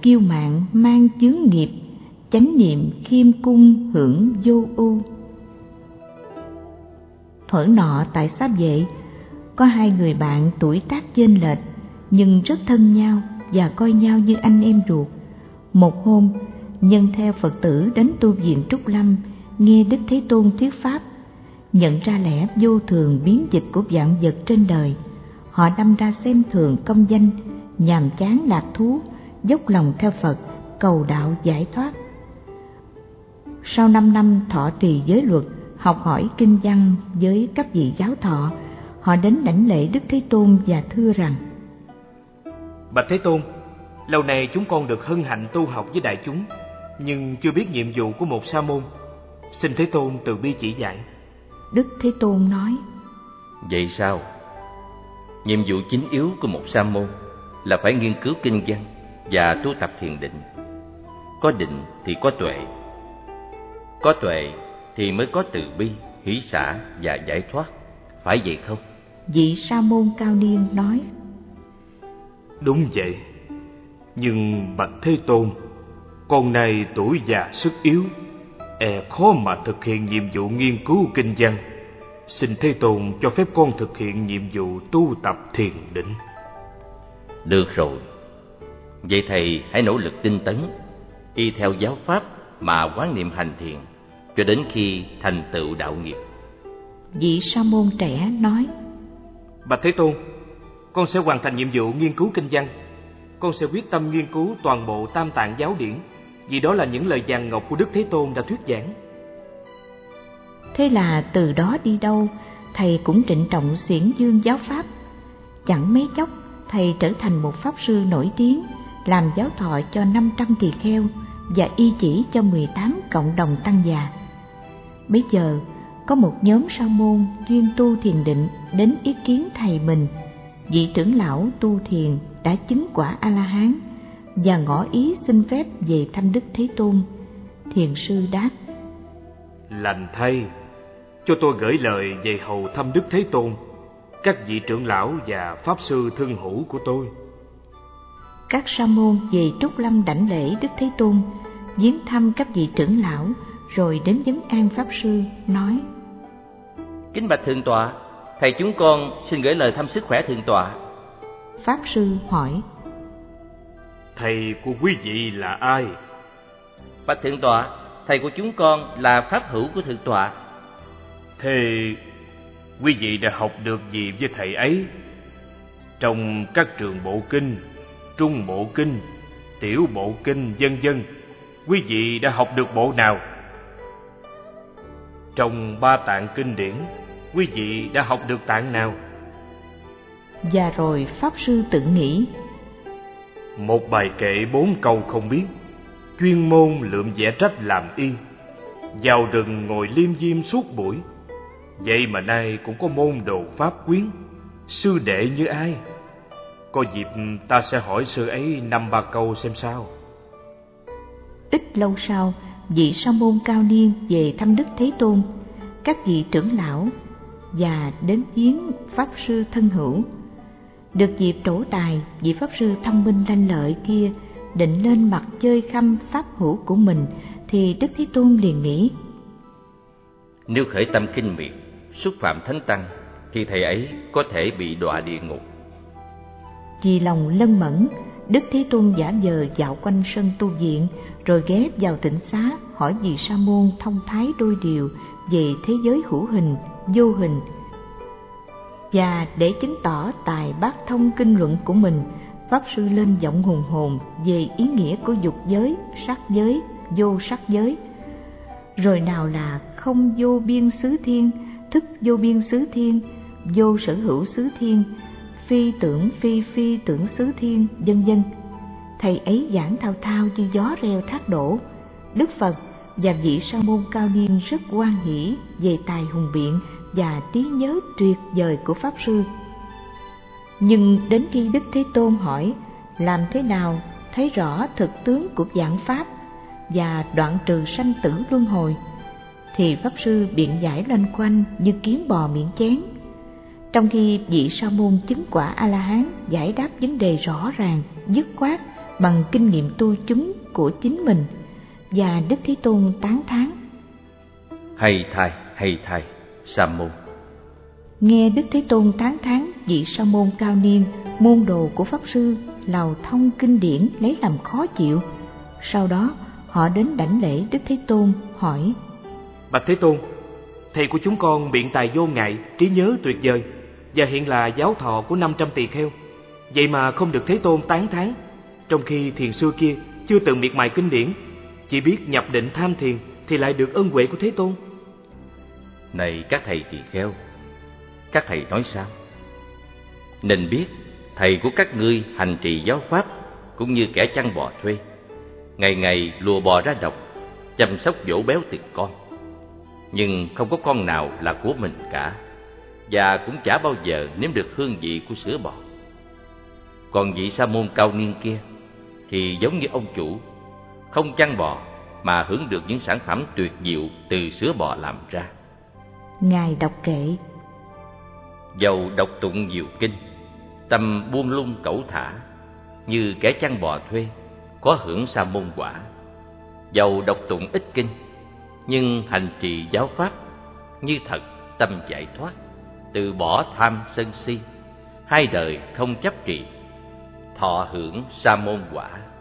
kiêu mạn mang chướng nghiệp, chánh niệm khiêm cung hưởng vô ưu. Thuở nọ tại Xá Vệ, có hai người bạn tuổi tác chênh lệch nhưng rất thân nhau và coi nhau như anh em ruột. Một hôm, nhân theo Phật tử đến tu viện Trúc Lâm, nghe Đức Thế Tôn thuyết pháp, nhận ra lẽ vô thường biến dịch của vạn vật trên đời, họ đâm ra xem thường công danh, nhàm chán lạc thú, dốc lòng theo Phật, cầu đạo giải thoát. Sau 5 năm thọ trì giới luật, học hỏi kinh văn với các vị giáo thọ, họ đến đảnh lễ Đức Thế Tôn và thưa rằng: Bạch Thế Tôn, lâu nay chúng con được hân hạnh tu học với đại chúng, nhưng chưa biết nhiệm vụ của một sa môn. Xin Thế Tôn từ bi chỉ dạy. Đức Thế Tôn nói: Vậy sao? Nhiệm vụ chính yếu của một sa môn là phải nghiên cứu kinh văn và tu tập thiền định. Có định thì có tuệ. Có tuệ thì mới có từ bi, hỷ xả và giải thoát. Phải vậy không? Vị sa môn cao niên nói: Đúng vậy. Nhưng bạch Thế Tôn, con nay tuổi già sức yếu, khó mà thực hiện nhiệm vụ nghiên cứu kinh văn. Xin Thế Tôn cho phép con thực hiện nhiệm vụ tu tập thiền định. Được rồi. Vậy thầy hãy nỗ lực tinh tấn, y theo giáo pháp mà quán niệm hành thiền cho đến khi thành tựu đạo nghiệp. Vị sa môn trẻ nói: Bạch Thế Tôn, con sẽ hoàn thành nhiệm vụ nghiên cứu kinh văn. Con sẽ quyết tâm nghiên cứu toàn bộ Tam Tạng giáo điển, vì đó là những lời vàng ngọc của Đức Thế Tôn đã thuyết giảng. Thế là từ đó đi đâu, thầy cũng trịnh trọng xiển dương giáo pháp. Chẳng mấy chốc, thầy trở thành một pháp sư nổi tiếng, làm giáo thọ cho 500 tỳ kheo và y chỉ cho 18 cộng đồng tăng già. Bấy giờ, có một nhóm sa môn chuyên tu thiền định đến ý kiến thầy mình, vị trưởng lão tu thiền đã chứng quả A-la-hán, và ngỏ ý xin phép về thăm Đức Thế Tôn. Thiền sư đáp: Lành thay, cho tôi gửi lời về hầu thăm Đức Thế Tôn, các vị trưởng lão và pháp sư thân hữu của tôi. Các sa môn về Trúc Lâm đảnh lễ Đức Thế Tôn, viếng thăm các vị trưởng lão, rồi đến vấn an pháp sư, nói: Kính bạch thượng tọa, thầy chúng con xin gửi lời thăm sức khỏe thượng tọa. Pháp sư hỏi: Thầy của quý vị là ai? Bạch thượng tọa, thầy của chúng con là pháp hữu của thượng tọa. Thế quý vị đã học được gì với thầy ấy? Trong các trường bộ kinh, trung bộ kinh, tiểu bộ kinh vân vân, quý vị đã học được bộ nào? Trong 3 tạng kinh điển, quý vị đã học được tạng nào? Và rồi pháp sư tự nghĩ: Một bài kệ 4 câu không biết, chuyên môn lượm vẽ trách làm y, vào rừng ngồi liêm diêm suốt buổi. Vậy mà nay cũng có môn đồ pháp quyến, sư đệ như ai? Có dịp ta sẽ hỏi sư ấy 5-3 câu xem sao. Ít lâu sau, vị sa môn cao niên về thăm Đức Thế Tôn, các vị trưởng lão và đến viếng pháp sư thân hữu. Được dịp trổ tài, vị pháp sư thông minh lanh lợi kia định lên mặt chơi khăm pháp hữu của mình, thì Đức Thế Tôn liền nghĩ: Nếu khởi tâm khinh miệt, xúc phạm thánh tăng, thì thầy ấy có thể bị đọa địa ngục. Vì lòng lân mẫn, Đức Thế Tôn giả vờ dạo quanh sân tu viện, rồi ghé vào tịnh xá hỏi vị sa môn thông thái đôi điều về thế giới hữu hình, vô hình. Và để chứng tỏ tài bát thông kinh luận của mình, pháp sư lên giọng hùng hồn về ý nghĩa của dục giới, sắc giới, vô sắc giới. Rồi nào là không vô biên xứ thiên, thức vô biên xứ thiên, vô sở hữu xứ thiên, phi tưởng phi tưởng xứ thiên, vân vân. Thầy ấy giảng thao thao như gió reo thác đổ. Đức Phật và vị sa môn cao niên rất hoan hỷ về tài hùng biện và trí nhớ tuyệt vời của pháp sư. Nhưng đến khi Đức Thế Tôn hỏi làm thế nào thấy rõ thực tướng của vạn pháp và đoạn trừ sanh tử luân hồi, thì pháp sư biện giải loanh quanh như kiến bò miệng chén, trong khi vị sa môn chứng quả A-la-hán giải đáp vấn đề rõ ràng, dứt khoát bằng kinh nghiệm tu chứng của chính mình, và Đức Thế Tôn tán thán: hay thay, Sa môn. Nghe Đức Thế Tôn tán thán, vị sa môn cao niên, môn đồ của Pháp Sư, lào thông kinh điển lấy làm khó chịu. Sau đó họ đến đảnh lễ Đức Thế Tôn, hỏi: Bạch Thế Tôn, thầy của chúng con biện tài vô ngại, trí nhớ tuyệt vời, và hiện là giáo thọ của 500 tỳ kheo. Vậy mà không được Thế Tôn tán thán, trong khi thiền sư kia chưa từng miệt mài kinh điển, chỉ biết nhập định tham thiền thì lại được ân huệ của Thế Tôn. Này các thầy tỳ kheo, các thầy nói sao? Nên biết thầy của các ngươi hành trì giáo pháp cũng như kẻ chăn bò thuê, ngày ngày lùa bò ra độc, chăm sóc dỗ béo từng con, nhưng không có con nào là của mình cả, và cũng chả bao giờ nếm được hương vị của sữa bò. Còn vị sa môn cao niên kia thì giống như ông chủ, không chăn bò mà hưởng được những sản phẩm tuyệt diệu từ sữa bò làm ra. Ngài đọc kệ: Dầu đọc tụng nhiều kinh, tâm buông lung cẩu thả, như kẻ chăn bò thuê, có hưởng sa môn quả. Dầu đọc tụng ít kinh, nhưng hành trì giáo pháp, như thật tâm giải thoát, từ bỏ tham sân si, hai đời không chấp trì, thọ hưởng sa môn quả.